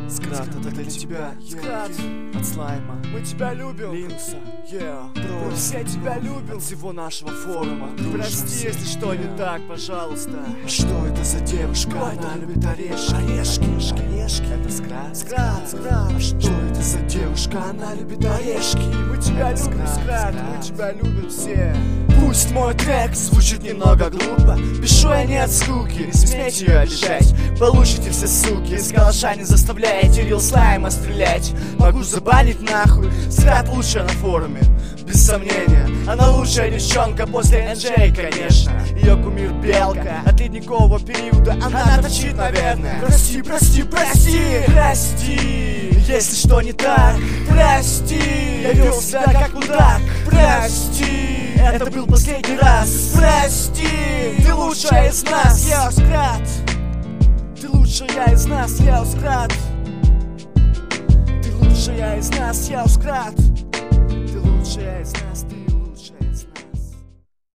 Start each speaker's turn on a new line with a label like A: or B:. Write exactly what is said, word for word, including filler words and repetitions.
A: Скрат, это для тебя, Скрат, от слайма,
B: мы тебя любим,
A: Линкса,
B: yeah.
A: Бро,
B: мы все тебя любим,
A: от всего нашего форума.
B: Прости, если что не так, пожалуйста.
A: Что это за девушка?
B: Кто
A: Она
B: это?
A: любит орешки,
B: Орешки, орешки.
A: Это Скрат,
B: Скрат, Скрат.
A: А что это за девушка? Она любит орешки.
B: Мы тебя
A: Это
B: любим,
A: Скрат,
B: Скрат,
A: Скрат.
B: мы тебя любим все.
A: Пусть мой трек звучит немного глупо, пишу я не от скуки, не смейте ее обижать. Получите все суки, с калаша не заставляете рил слайма стрелять. Могу забанить нахуй, Скрат лучше на форуме, без сомнения. Она лучшая девчонка после эн джей, конечно. Ее кумир Белка, от ледникового периода она точит, наверное. Прости, прости, прости, прости, если что не так. Прости, я вел себя как мудак. Прости, это был последний раз. Прости, ты лучшая из нас, я Скрат. Ты лучшая из нас, я Скрат. Ты лучшая из нас, я Скрат. Ты лучшая из нас.